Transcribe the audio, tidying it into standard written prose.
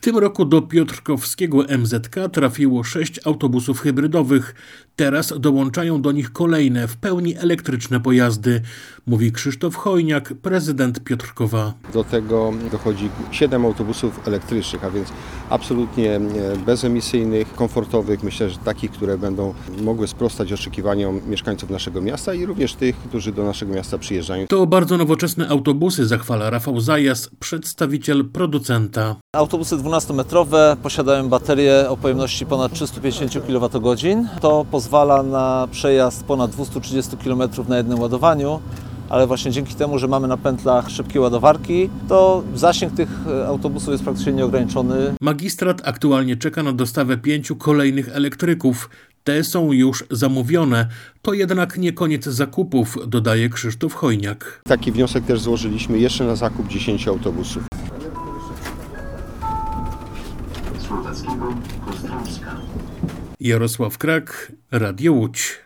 tym roku do piotrkowskiego MZK trafiło 6 autobusów hybrydowych. Teraz dołączają do nich kolejne, w pełni elektryczne pojazdy, mówi Krzysztof Chojniak, prezydent Piotrkowa. Do tego dochodzi 7 autobusów elektrycznych, a więc absolutnie bezemisyjnych, komfortowych. Myślę, że takich, które będą mogły sprostać oczekiwaniom mieszkańców naszego miasta i również tych, którzy do naszego miasta przyjeżdżają. To bardzo nowoczesne autobusy, zachwala Rafał Zajas, przedstawiciel producenta. Autobusy 12-metrowe posiadają baterię o pojemności ponad 350 kWh. To pozwala na przejazd ponad 230 km na jednym ładowaniu, ale właśnie dzięki temu, że mamy na pętlach szybkie ładowarki, to zasięg tych autobusów jest praktycznie nieograniczony. Magistrat aktualnie czeka na dostawę 5 kolejnych elektryków. Te są już zamówione. To jednak nie koniec zakupów, dodaje Krzysztof Chojniak. Taki wniosek też złożyliśmy jeszcze na zakup 10 autobusów. Jarosław Krak, Radio Łódź.